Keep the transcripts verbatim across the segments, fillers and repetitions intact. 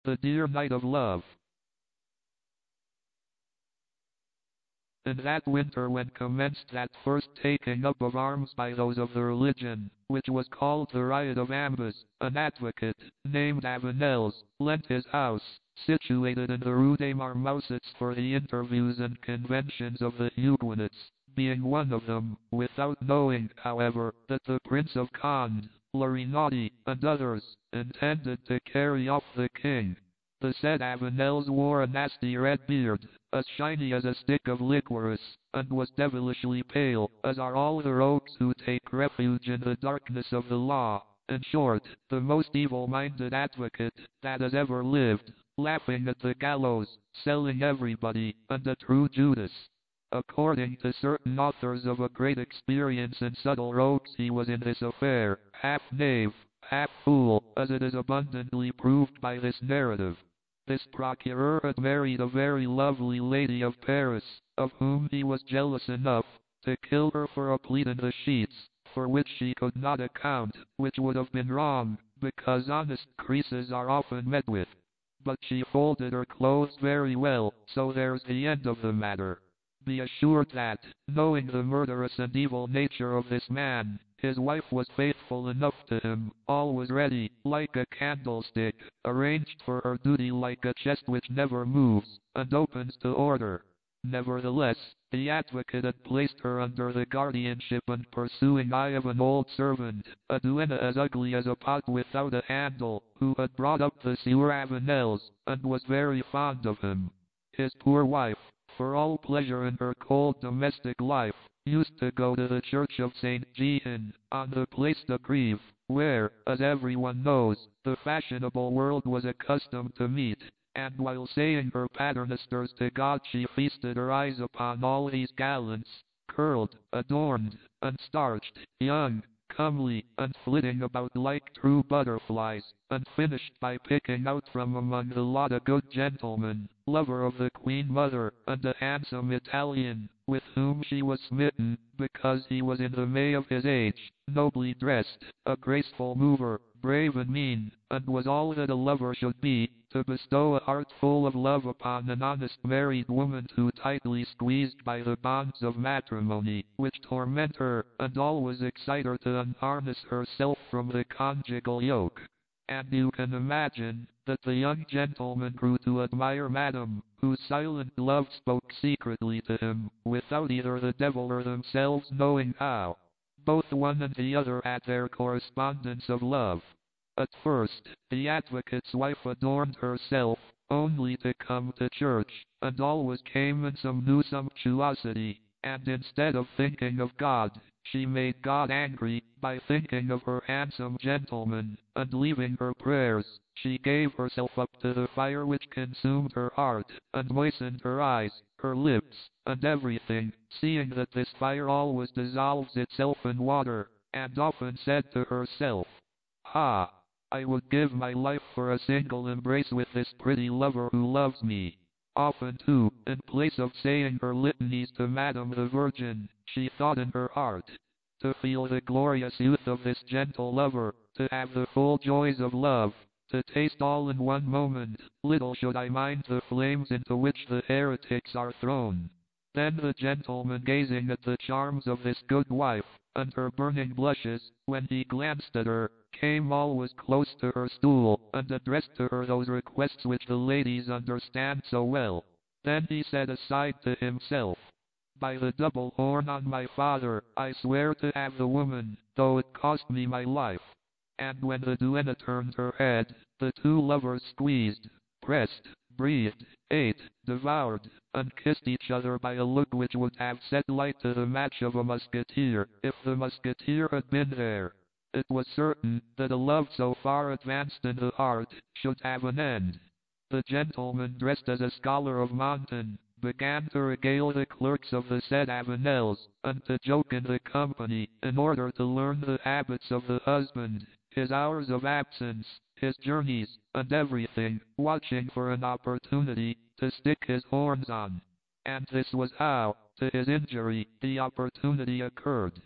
The dear night of love. In that winter when commenced that first taking up of arms by those of the religion, which was called the riot of Ambus, an advocate, named Avenelles, lent his house, situated in the Rue des Marmousets for the interviews and conventions of the Huguenots, being one of them, without knowing, however, that the Prince of Conde, La Renaudie, and others, intended to carry off the king. The said Avenelles wore a nasty red beard, as shiny as a stick of licorice, and was devilishly pale, as are all the rogues who take refuge in the darkness of the law. In short, the most evil-minded advocate that has ever lived, laughing at the gallows, selling everybody, and a true Judas. According to certain authors of a great experience in subtle rogues, he was in this affair, half knave, half fool, as it is abundantly proved by this narrative. This procureur had married a very lovely lady of Paris, of whom he was jealous enough to kill her for a pleat in the sheets, for which she could not account, which would have been wrong, because honest creases are often met with. But she folded her clothes very well, so there's the end of the matter. Be assured that, knowing the murderous and evil nature of this man, his wife was faithful enough to him. All was ready, like a candlestick, arranged for her duty like a chest which never moves, and opens to order. Nevertheless, the advocate had placed her under the guardianship and pursuing eye of an old servant, a duenna as ugly as a pot without a handle, who had brought up the Sieur Avenelles, and was very fond of him. His poor wife, for all pleasure in her cold domestic life, used to go to the church of Saint Jean, on the Place de Grève, where, as everyone knows, the fashionable world was accustomed to meet, and while saying her paternosters to God she feasted her eyes upon all these gallants, curled, adorned, and starched, young, comely, and flitting about like true butterflies, and finished by picking out from among the lot a good gentleman, lover of the Queen Mother, and a handsome Italian, with whom she was smitten, because he was in the May of his age, nobly dressed, a graceful mover, brave and mean, and was all that a lover should be, to bestow a heart full of love upon an honest married woman too tightly squeezed by the bonds of matrimony, which torment her, and always excite her to unharness herself from the conjugal yoke. And you can imagine that the young gentleman grew to admire Madame, whose silent love spoke secretly to him, without either the devil or themselves knowing how. Both one and the other had their correspondence of love. At first, the advocate's wife adorned herself, only to come to church, and always came in some new sumptuosity, and instead of thinking of God, she made God angry by thinking of her handsome gentleman, and leaving her prayers, she gave herself up to the fire which consumed her heart, and moistened her eyes, her lips, and everything, seeing that this fire always dissolves itself in water, and often said to herself, "Ah, I would give my life for a single embrace with this pretty lover who loves me." Often, too, in place of saying her litanies to Madame the Virgin, she thought in her heart, to feel the glorious youth of this gentle lover, to have the full joys of love, to taste all in one moment, little should I mind the flames into which the heretics are thrown. Then the gentleman, gazing at the charms of this good wife, and her burning blushes, when he glanced at her, came always close to her stool, and addressed to her those requests which the ladies understand so well. Then he said aside to himself, "By the double horn on my father, I swear to have the woman, though it cost me my life." And when the duenna turned her head, the two lovers squeezed, pressed, breathed, ate, devoured, and kissed each other by a look which would have set light to the match of a musketeer, if the musketeer had been there. It was certain that a love so far advanced in the heart should have an end. The gentleman, dressed as a scholar of Montan, began to regale the clerks of the said Avenelles, and to joke in the company, in order to learn the habits of the husband, his hours of absence, his journeys, and everything, watching for an opportunity to stick his horns on. And this was how, to his injury, the opportunity occurred.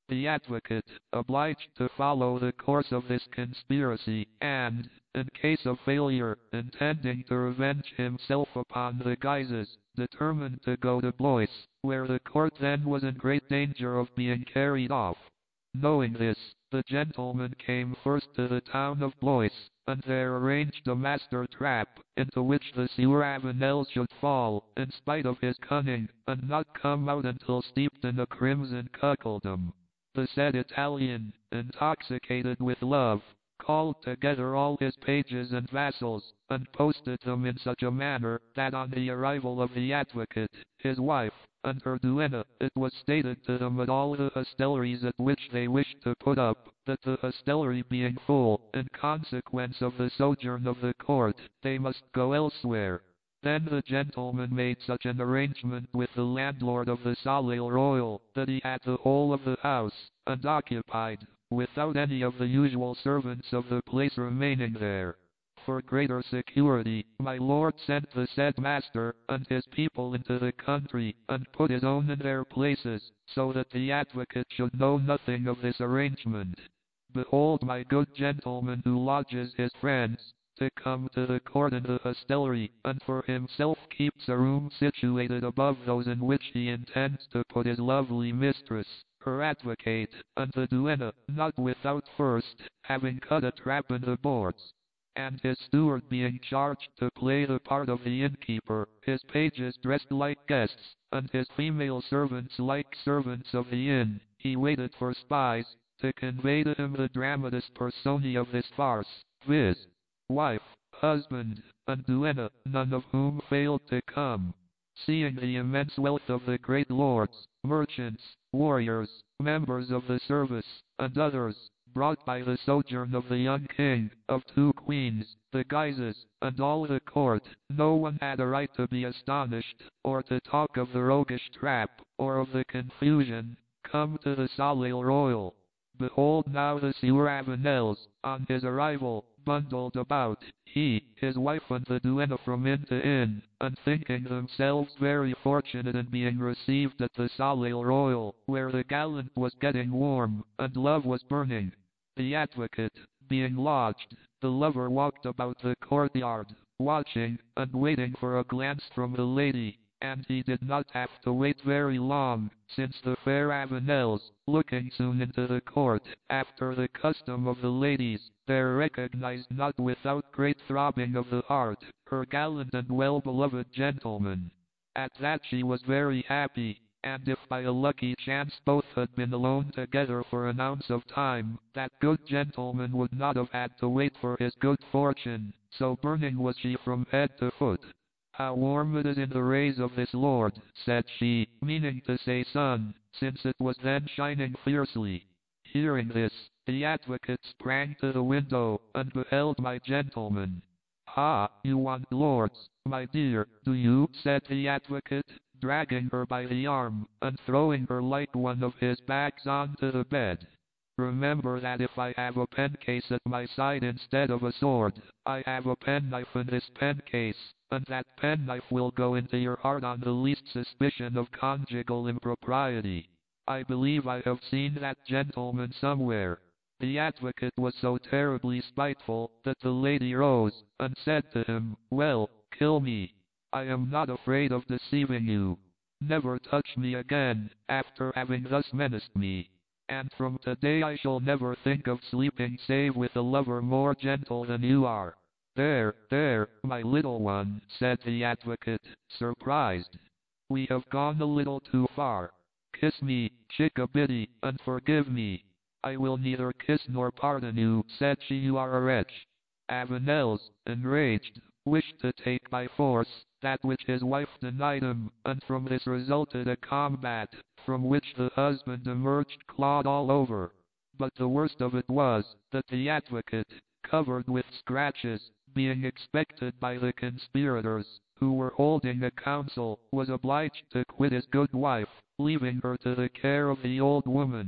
The advocate, obliged to follow the course of this conspiracy, and, in case of failure, intending to revenge himself upon the Guises, determined to go to Blois, where the court then was in great danger of being carried off. Knowing this, the gentleman came first to the town of Blois, and there arranged a master trap, into which the Sieur Avenel should fall, in spite of his cunning, and not come out until steeped in a crimson cuckoldom. The said Italian, intoxicated with love, called together all his pages and vassals, and posted them in such a manner, that on the arrival of the advocate, his wife, and her duenna, it was stated to them at all the hostelries at which they wished to put up, that the hostelry being full, in consequence of the sojourn of the court, they must go elsewhere. Then the gentleman made such an arrangement with the landlord of the Soleil Royal, that he had the whole of the house, and occupied, without any of the usual servants of the place remaining there. For greater security, my lord sent the said master, and his people into the country, and put his own in their places, so that the advocate should know nothing of this arrangement. Behold my good gentleman who lodges his friends, to come to the court in the hostelry, and for himself keeps a room situated above those in which he intends to put his lovely mistress, her advocate, and the duenna, not without first having cut a trap in the boards. And his steward being charged to play the part of the innkeeper, his pages dressed like guests, and his female servants like servants of the inn, he waited for spies, to convey to him the dramatis personae of this farce, viz. Wife, husband, and duenna, none of whom failed to come. Seeing the immense wealth of the great lords, merchants, warriors, members of the service, and others, brought by the sojourn of the young king, of two queens, the Guises, and all the court, no one had a right to be astonished, or to talk of the roguish trap, or of the confusion, come to the Soleil Royal. Behold now the Sieur Avenels, on his arrival, bundled about, he, his wife and the duenna from inn to inn, and thinking themselves very fortunate in being received at the Soleil Royal, where the gallant was getting warm, and love was burning. The advocate, being lodged, the lover walked about the courtyard, watching, and waiting for a glance from the lady, and he did not have to wait very long, since the fair Avenels, looking soon into the court, after the custom of the ladies, there recognized not without great throbbing of the heart, her gallant and well-beloved gentleman. At that she was very happy, and if by a lucky chance both had been alone together for an ounce of time, that good gentleman would not have had to wait for his good fortune, so burning was she from head to foot. How warm it is in the rays of this lord, said she, meaning to say sun, since it was then shining fiercely. Hearing this, the advocate sprang to the window, and beheld my gentleman. "Ah, you want lords, my dear, do you?" said the advocate, dragging her by the arm, and throwing her like one of his bags onto the bed. "Remember that if I have a pencase at my side instead of a sword, I have a penknife in this pencase, and that penknife will go into your heart on the least suspicion of conjugal impropriety. I believe I have seen that gentleman somewhere." The advocate was so terribly spiteful, that the lady rose, and said to him, "Well, kill me. I am not afraid of deceiving you. Never touch me again, after having thus menaced me. And from today I shall never think of sleeping save with a lover more gentle than you are." "There, there, my little one," said the advocate, surprised. "We have gone a little too far. Kiss me, chick-a-biddy, and forgive me." "I will neither kiss nor pardon you," said she. "You are a wretch." Avenels, enraged, wished to take by force that which his wife denied him, and from this resulted a combat, from which the husband emerged clawed all over. But the worst of it was, that the advocate, covered with scratches, being expected by the conspirators, who were holding a council, was obliged to quit his good wife, leaving her to the care of the old woman.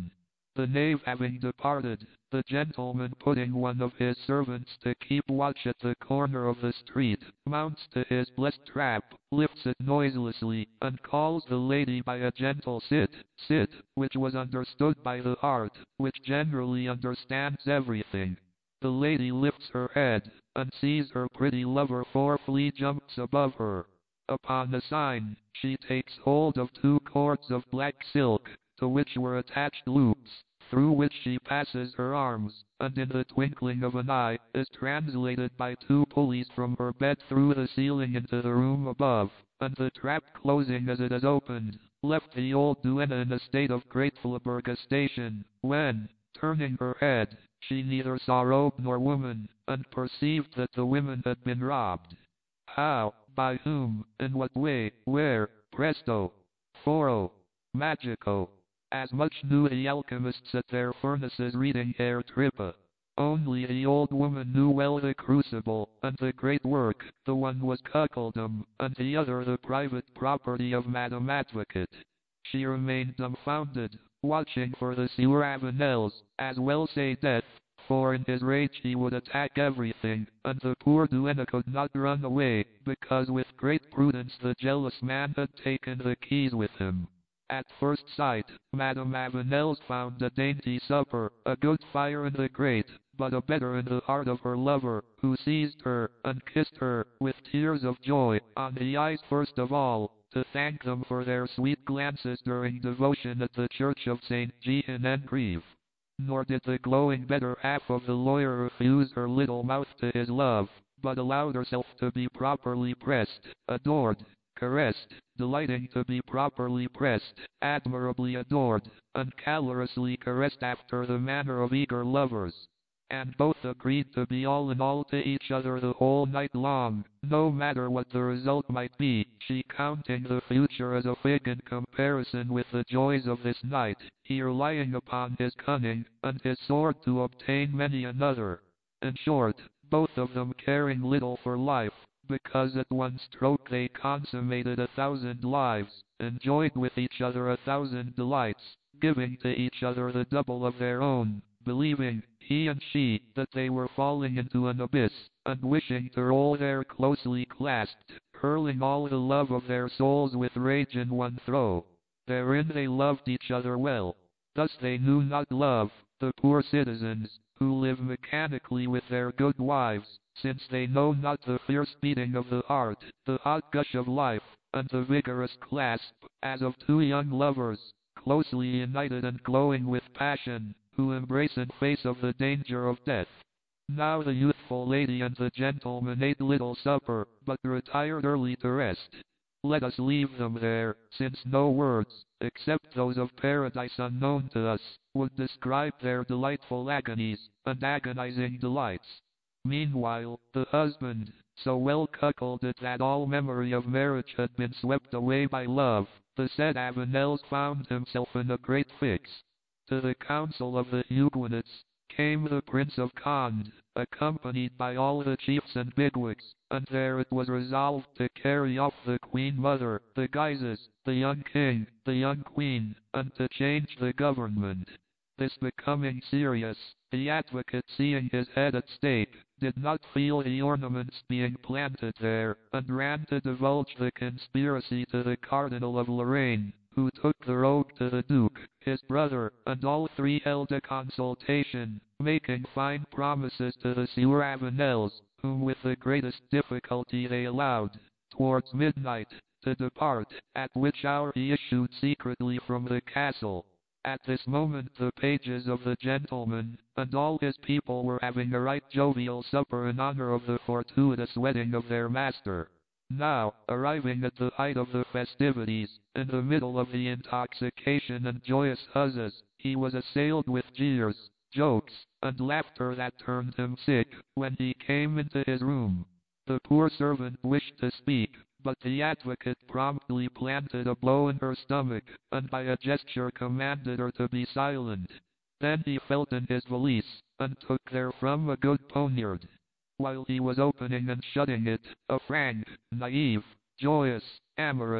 The knave having departed, the gentleman, putting one of his servants to keep watch at the corner of the street, mounts to his blessed trap, lifts it noiselessly, and calls the lady by a gentle sit, sit, which was understood by the heart, which generally understands everything. The lady lifts her head, and sees her pretty lover four flee jumps above her. Upon a sign, she takes hold of two cords of black silk, to which were attached loops, through which she passes her arms, and in the twinkling of an eye, is translated by two pulleys from her bed through the ceiling into the room above, and the trap closing as it is opened, left the old duenna in a state of grateful abrogation, when, turning her head, she neither saw robe nor woman, and perceived that the women had been robbed. How, by whom, in what way, where, presto, foro, magico, as much knew the alchemists at their furnaces reading Herr Trippa. Only the old woman knew well the crucible, and the great work, the one was cuckoldom, and the other the private property of Madame Advocate. She remained dumbfounded, watching for the Sieur Avenels, as well say death, for in his rage he would attack everything, and the poor duenna could not run away, because with great prudence the jealous man had taken the keys with him. At first sight, Madame Avenels found a dainty supper, a good fire in the grate, but a better in the heart of her lover, who seized her, and kissed her, with tears of joy, on the eyes first of all, to thank them for their sweet glances during devotion at the church of Saint Jean en Greve. Nor did the glowing better half of the lawyer refuse her little mouth to his love, but allowed herself to be properly pressed, adored, caressed, delighting to be properly pressed, admirably adored, and calorously caressed after the manner of eager lovers. And both agreed to be all in all to each other the whole night long, no matter what the result might be, she counting the future as a fig in comparison with the joys of this night, he relying upon his cunning, and his sword to obtain many another. In short, both of them caring little for life, because at one stroke they consummated a thousand lives, enjoyed with each other a thousand delights, giving to each other the double of their own, believing, he and she, that they were falling into an abyss, and wishing to roll there closely clasped, hurling all the love of their souls with rage in one throw. Therein they loved each other well. Thus they knew not love, the poor citizens, who live mechanically with their good wives, since they know not the fierce beating of the heart, the hot gush of life, and the vigorous clasp, as of two young lovers, closely united and glowing with passion, who embrace in face of the danger of death. Now the youthful lady and the gentleman ate little supper, but retired early to rest. Let us leave them there, since no words, except those of paradise unknown to us, would describe their delightful agonies, and agonizing delights. Meanwhile, the husband, so well cuckolded that all memory of marriage had been swept away by love, the said Avenels found himself in a great fix. To the council of the Huguenots came the Prince of Conde, accompanied by all the chiefs and bigwigs, and there it was resolved to carry off the Queen Mother, the Guises, the young King, the young Queen, and to change the government. This becoming serious, the advocate, seeing his head at stake, did not feel the ornaments being planted there, and ran to divulge the conspiracy to the Cardinal of Lorraine, who took the rogue to the Duke, his brother, and all three held a consultation, making fine promises to the Sieur Avenels, whom with the greatest difficulty they allowed, towards midnight, to depart, at which hour he issued secretly from the castle. At this moment the pages of the gentleman, and all his people were having a right jovial supper in honor of the fortuitous wedding of their master. Now, arriving at the height of the festivities, in the middle of the intoxication and joyous huzzas, he was assailed with jeers, jokes, and laughter that turned him sick, when he came into his room. The poor servant wished to speak, but the advocate promptly planted a blow in her stomach, and by a gesture commanded her to be silent. Then he felt in his valise, and took therefrom a good poniard. While he was opening and shutting it, a frank, naive, joyous, amorous,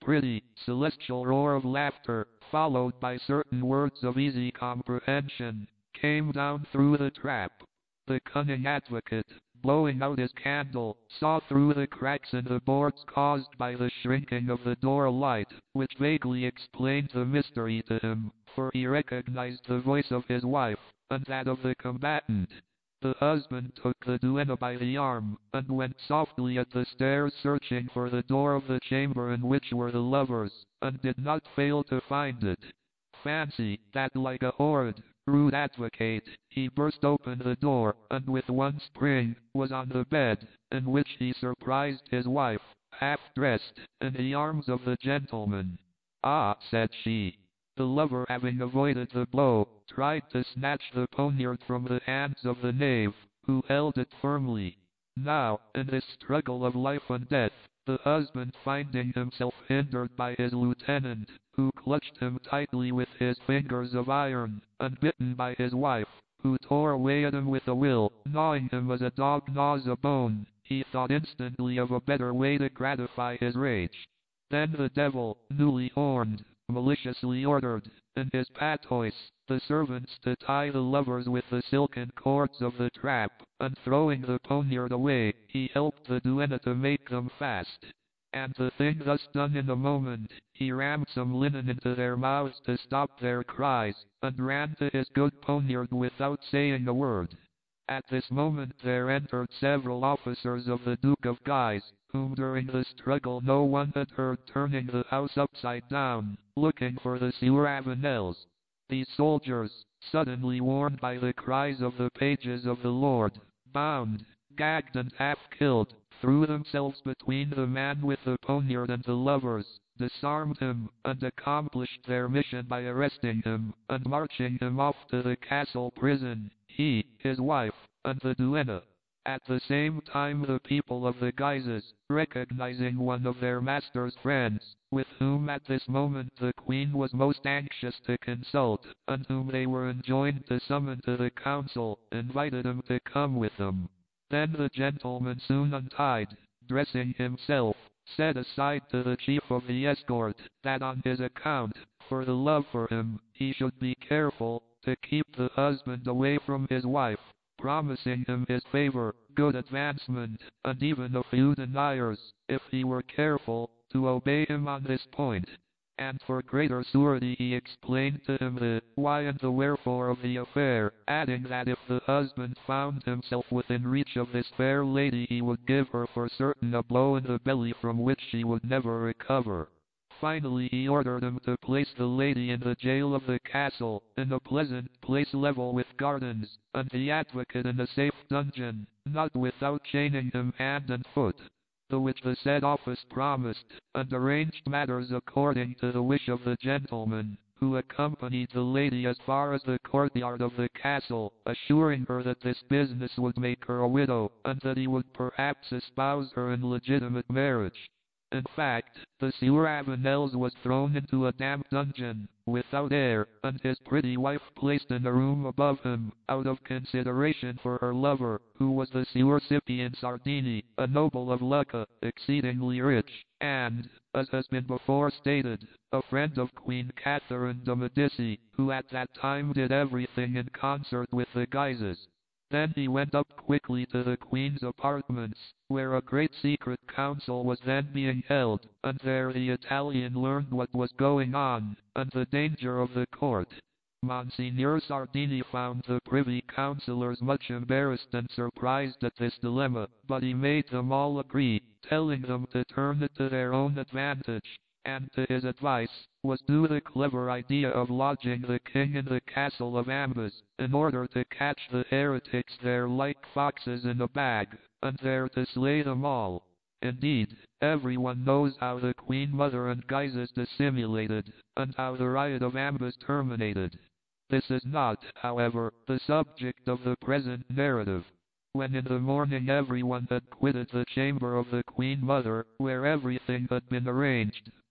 pretty, celestial roar of laughter, followed by certain words of easy comprehension, came down through the trap. The cunning advocate, blowing out his candle, saw through the cracks in the boards caused by the shrinking of the door a light, which vaguely explained the mystery to him, for he recognized the voice of his wife, and that of the combatant. The husband took the duenna by the arm, and went softly at the stairs searching for the door of the chamber in which were the lovers, and did not fail to find it. Fancy that, like a horrid, rude advocate, he burst open the door, and with one spring, was on the bed, in which he surprised his wife, half-dressed, in the arms of the gentleman. "Ah," said she. The lover, having avoided the blow, tried to snatch the poniard from the hands of the knave, who held it firmly. Now, in this struggle of life and death, the husband, finding himself hindered by his lieutenant, who clutched him tightly with his fingers of iron, and bitten by his wife, who tore away at him with a will, gnawing him as a dog gnaws a bone, he thought instantly of a better way to gratify his rage. Then the devil, newly horned, maliciously ordered, in his patois, the servants to tie the lovers with the silken cords of the trap, and throwing the poniard away, he helped the duenna to make them fast. And the thing thus done in a moment, he rammed some linen into their mouths to stop their cries, and ran to his good poniard without saying a word. At this moment there entered several officers of the Duke of Guise, whom during the struggle no one had heard, turning the house upside down, looking for the Sieur Avenels. These soldiers, suddenly warned by the cries of the pages of the Lord, bound, gagged and half-killed, threw themselves between the man with the poniard and the lovers, disarmed him, and accomplished their mission by arresting him, and marching him off to the castle prison, he, his wife, and the duenna. At the same time the people of the Guises, recognizing one of their master's friends, with whom at this moment the queen was most anxious to consult, and whom they were enjoined to summon to the council, invited him to come with them. Then the gentleman soon untied, dressing himself, said aside to the chief of the escort, that on his account, for the love for him, he should be careful to keep the husband away from his wife, promising him his favor, good advancement, and even a few deniers, if he were careful to obey him on this point. And for greater surety he explained to him the why and the wherefore of the affair, adding that if the husband found himself within reach of this fair lady he would give her for certain a blow in the belly from which she would never recover. Finally he ordered him to place the lady in the jail of the castle, in a pleasant place level with gardens, and the advocate in a safe dungeon, not without chaining him hand and foot. The which the said office promised, and arranged matters according to the wish of the gentleman, who accompanied the lady as far as the courtyard of the castle, assuring her that this business would make her a widow, and that he would perhaps espouse her in legitimate marriage. In fact, the Sieur Avenels was thrown into a damp dungeon, without air, and his pretty wife placed in a room above him, out of consideration for her lover, who was the Sieur Scipien Sardini, a noble of Lucca, exceedingly rich, and, as has been before stated, a friend of Queen Catherine de' Medici, who at that time did everything in concert with the Guises. Then he went up quickly to the Queen's apartments, where a great secret council was then being held, and there the Italian learned what was going on, and the danger of the court. Monsignor Sardini found the privy councillors much embarrassed and surprised at this dilemma, but he made them all agree, telling them to turn it to their own advantage, and to his advice was due the clever idea of lodging the king in the castle of Ambas, in order to catch the heretics there like foxes in a bag, and there to slay them all. Indeed, everyone knows how the Queen Mother and Guises dissimulated, and how the riot of Ambas terminated. This is not, however, the subject of the present narrative. When in the morning everyone had quitted the chamber of the Queen Mother, where everything had been arranged,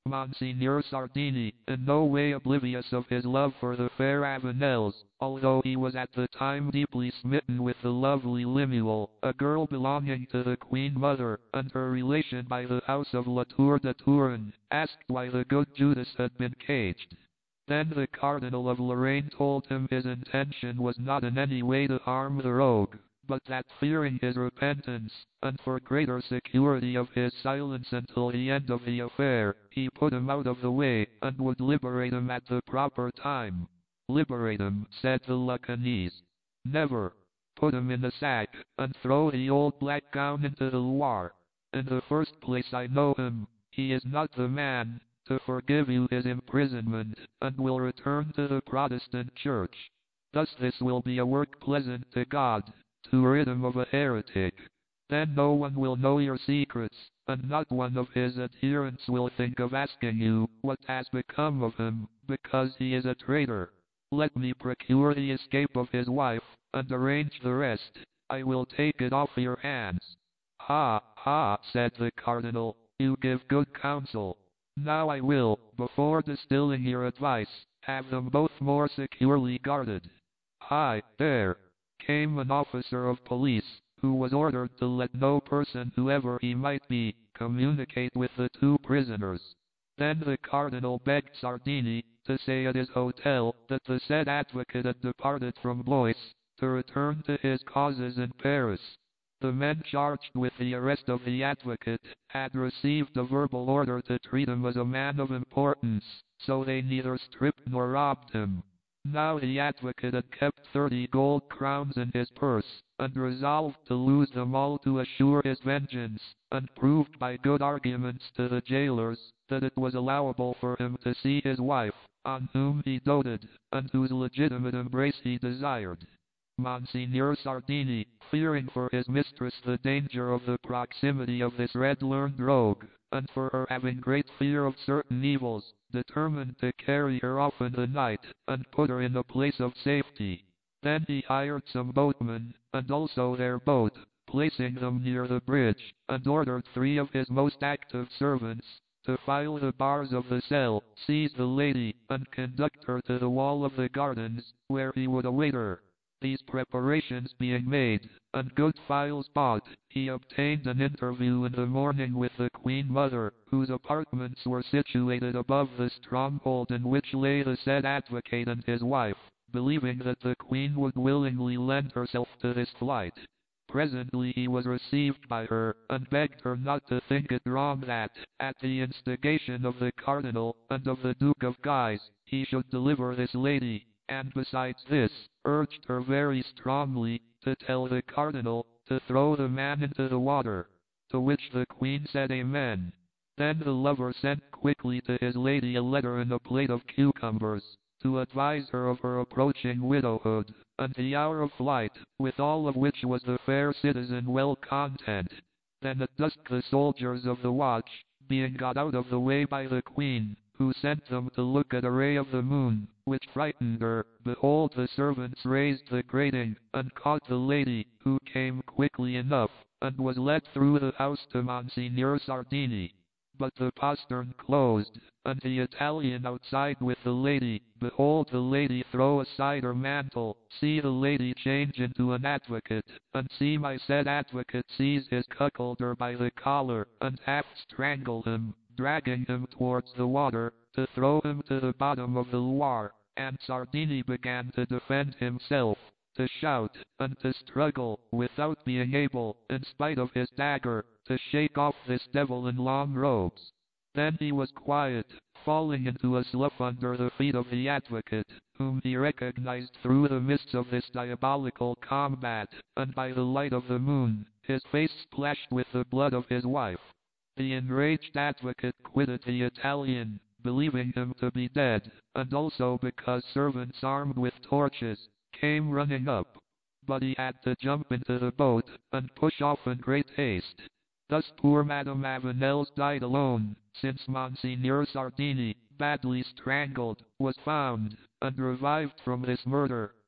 Monsignor Sardini, in no way oblivious of his love for the fair Avenels, although he was at the time deeply smitten with the lovely Lemuel, a girl belonging to the Queen Mother, and her relation by the house of Latour de Touraine, asked why the good Judas had been caged. Then the Cardinal of Lorraine told him his intention was not in any way to harm the rogue, but that fearing his repentance, and for greater security of his silence until the end of the affair, he put him out of the way, and would liberate him at the proper time. Liberate him, said the Lacanese. Never. Put him in a sack, and throw the old black gown into the Loire. In the first place I know him, he is not the man to forgive you his imprisonment, and will return to the Protestant Church. Thus this will be a work pleasant to God, to rid him of a heretic. Then no one will know your secrets, and not one of his adherents will think of asking you what has become of him, because he is a traitor. Let me procure the escape of his wife, and arrange the rest. I will take it off your hands. Ha, ha, said the Cardinal, you give good counsel. Now I will, before distilling your advice, have them both more securely guarded. Hi, there came an officer of police, who was ordered to let no person, whoever he might be, communicate with the two prisoners. Then the Cardinal begged Sardini to say at his hotel that the said advocate had departed from Blois, to return to his causes in Paris. The men charged with the arrest of the advocate had received a verbal order to treat him as a man of importance, so they neither stripped nor robbed him. Now the advocate had kept thirty gold crowns in his purse, and resolved to lose them all to assure his vengeance, and proved by good arguments to the jailers that it was allowable for him to see his wife, on whom he doted, and whose legitimate embrace he desired. Monsignor Sardini, fearing for his mistress the danger of the proximity of this red-learned rogue, and for her having great fear of certain evils, determined to carry her off in the night, and put her in a place of safety. Then he hired some boatmen, and also their boat, placing them near the bridge, and ordered three of his most active servants to file the bars of the cell, seize the lady, and conduct her to the wall of the gardens, where he would await her. These preparations being made, and good files bought, he obtained an interview in the morning with the Queen Mother, whose apartments were situated above the stronghold in which lay the said advocate and his wife, believing that the Queen would willingly lend herself to this flight. Presently he was received by her, and begged her not to think it wrong that, at the instigation of the Cardinal, and of the Duke of Guise, he should deliver this lady, and besides this, urged her very strongly to tell the Cardinal to throw the man into the water. To which the Queen said amen. Then the lover sent quickly to his lady a letter and a plate of cucumbers, to advise her of her approaching widowhood, and the hour of flight, with all of which was the fair citizen well content. Then at dusk the soldiers of the watch, being got out of the way by the Queen, who sent them to look at a ray of the moon, which frightened her, behold the servants raised the grating, and caught the lady, who came quickly enough, and was led through the house to Monsignor Sardini. But the postern closed, and the Italian outside with the lady, behold the lady throw aside her mantle, see the lady change into an advocate, and see my said advocate seize his cuckolder by the collar, and half strangle him, dragging him towards the water, to throw him to the bottom of the Loire, and Sardini began to defend himself, to shout, and to struggle, without being able, in spite of his dagger, to shake off this devil in long robes. Then he was quiet, falling into a slough under the feet of the advocate, whom he recognized through the mists of this diabolical combat, and by the light of the moon, his face splashed with the blood of his wife. The enraged advocate quitted the Italian, believing him to be dead, and also because servants armed with torches came running up. But he had to jump into the boat, and push off in great haste. Thus poor Madame Avenels died alone, since Monsignor Sardini, badly strangled, was found, and revived from this murder,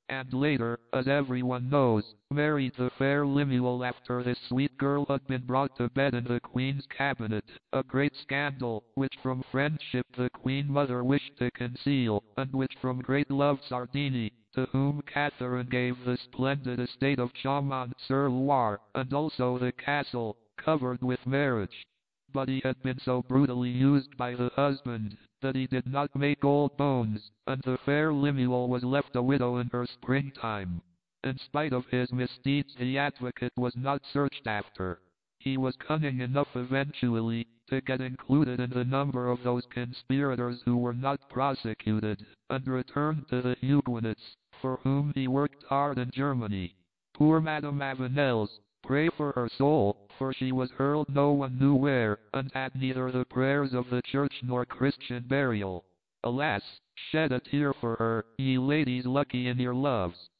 and later, as everyone knows, married the fair Lemuel after this sweet girl had been brought to bed in the Queen's cabinet, a great scandal, which from friendship the Queen Mother wished to conceal, and which from great love Sardini, to whom Catherine gave the splendid estate of Chaumont-sur-Loire, and also the castle, covered with marriage. But he had been so brutally used by the husband, that he did not make old bones, and the fair Lemuel was left a widow in her springtime. In spite of his misdeeds the advocate was not searched after. He was cunning enough eventually to get included in the number of those conspirators who were not prosecuted, and returned to the Huguenots, for whom he worked hard in Germany. Poor Madame Avenels, pray for her soul, for she was hurled no one knew where, and had neither the prayers of the Church nor Christian burial. Alas, shed a tear for her, ye ladies lucky in your loves.